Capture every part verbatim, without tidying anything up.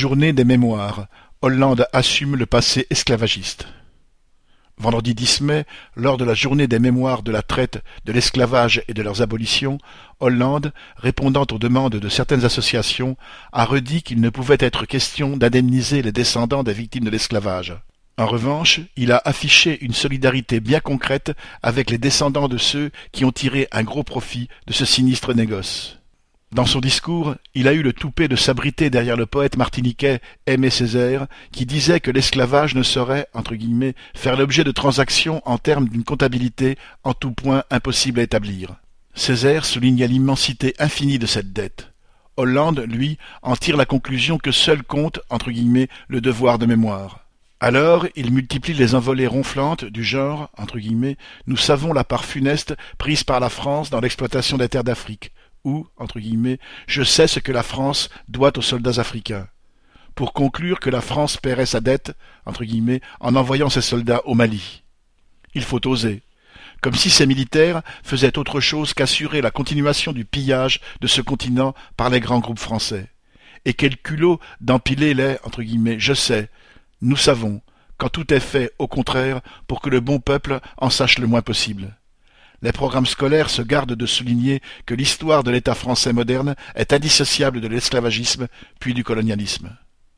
Journée des mémoires. Hollande assume le passé esclavagiste. Vendredi dix mai, lors de la journée des mémoires de la traite, de l'esclavage et de leurs abolitions, Hollande, répondant aux demandes de certaines associations, a redit qu'il ne pouvait être question d'indemniser les descendants des victimes de l'esclavage. En revanche, il a affiché une solidarité bien concrète avec les descendants de ceux qui ont tiré un gros profit de ce sinistre négoce. Dans son discours, il a eu le toupet de s'abriter derrière le poète martiniquais Aimé Césaire, qui disait que l'esclavage ne saurait, entre guillemets, faire l'objet de transactions en termes d'une comptabilité en tout point impossible à établir. Césaire soulignait l'immensité infinie de cette dette. Hollande, lui, en tire la conclusion que seul compte, entre guillemets, le devoir de mémoire. Alors, il multiplie les envolées ronflantes du genre, entre guillemets, nous savons la part funeste prise par la France dans l'exploitation des terres d'Afrique, ou, entre guillemets, je sais ce que la France doit aux soldats africains, pour conclure que la France paierait sa dette, entre guillemets, en envoyant ses soldats au Mali. Il faut oser. Comme si ces militaires faisaient autre chose qu'assurer la continuation du pillage de ce continent par les grands groupes français. Et quel culot d'empiler les, entre guillemets, je sais, nous savons, quand tout est fait, au contraire, pour que le bon peuple en sache le moins possible. Les programmes scolaires se gardent de souligner que l'histoire de l'État français moderne est indissociable de l'esclavagisme puis du colonialisme.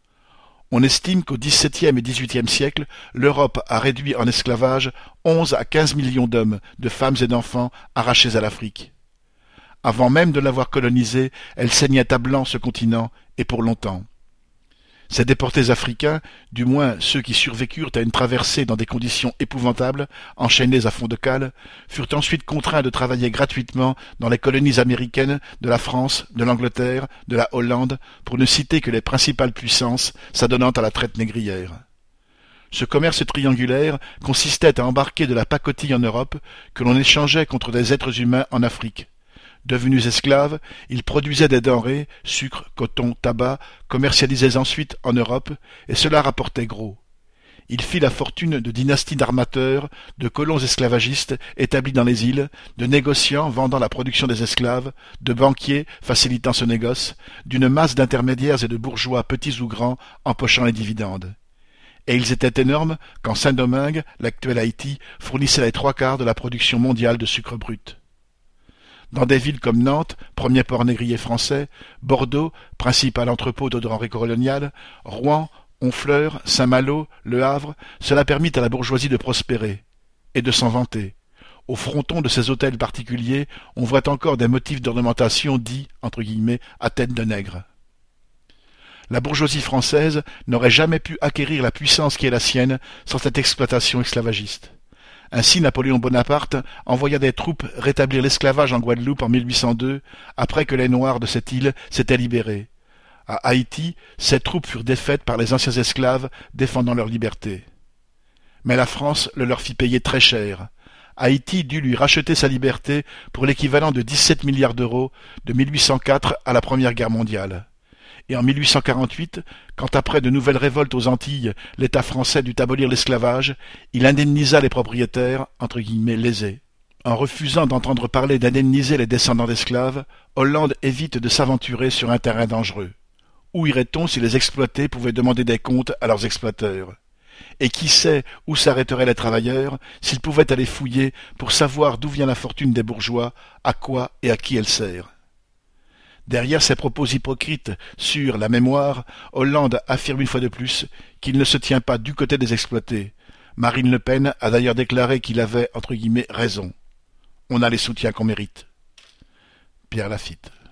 On estime qu'au dix-septième et dix-huitième siècle, l'Europe a réduit en esclavage onze à quinze millions d'hommes, de femmes et d'enfants arrachés à l'Afrique. Avant même de l'avoir colonisé, elle saignait à blanc ce continent, et pour longtemps. Ces déportés africains, du moins ceux qui survécurent à une traversée dans des conditions épouvantables, enchaînés à fond de cale, furent ensuite contraints de travailler gratuitement dans les colonies américaines de la France, de l'Angleterre, de la Hollande, pour ne citer que les principales puissances s'adonnant à la traite négrière. Ce commerce triangulaire consistait à embarquer de la pacotille en Europe que l'on échangeait contre des êtres humains en Afrique. Devenus esclaves, ils produisaient des denrées, sucre, coton, tabac, commercialisés ensuite en Europe, et cela rapportait gros. Il fit la fortune de dynasties d'armateurs, de colons esclavagistes établis dans les îles, de négociants vendant la production des esclaves, de banquiers facilitant ce négoce, d'une masse d'intermédiaires et de bourgeois petits ou grands empochant les dividendes. Et ils étaient énormes quand Saint-Domingue, l'actuel Haïti, fournissait les trois quarts de la production mondiale de sucre brut. Dans des villes comme Nantes, premier port négrier français, Bordeaux, principal entrepôt de denrées coloniales, Rouen, Honfleur, Saint-Malo, Le Havre, cela permit à la bourgeoisie de prospérer, et de s'en vanter. Au fronton de ces hôtels particuliers, on voit encore des motifs d'ornementation dits, entre guillemets, à tête de nègre. La bourgeoisie française n'aurait jamais pu acquérir la puissance qui est la sienne sans cette exploitation esclavagiste. Ainsi Napoléon Bonaparte envoya des troupes rétablir l'esclavage en Guadeloupe en mille huit cent deux, après que les Noirs de cette île s'étaient libérés. À Haïti, ces troupes furent défaites par les anciens esclaves défendant leur liberté. Mais la France le leur fit payer très cher. Haïti dut lui racheter sa liberté pour l'équivalent de dix-sept milliards d'euros de mille huit cent quatre à la Première Guerre mondiale. Et en mille huit cent quarante-huit, quand après de nouvelles révoltes aux Antilles, l'État français dut abolir l'esclavage, il indemnisa les propriétaires, entre guillemets, lésés. En refusant d'entendre parler d'indemniser les descendants d'esclaves, Hollande évite de s'aventurer sur un terrain dangereux. Où irait-on si les exploités pouvaient demander des comptes à leurs exploiteurs? Et qui sait où s'arrêteraient les travailleurs s'ils pouvaient aller fouiller pour savoir d'où vient la fortune des bourgeois, à quoi et à qui elle sert? Derrière ces propos hypocrites sur la mémoire, Hollande affirme une fois de plus qu'il ne se tient pas du côté des exploités. Marine Le Pen a d'ailleurs déclaré qu'il avait, entre guillemets, raison. On a les soutiens qu'on mérite. Pierre Lafitte.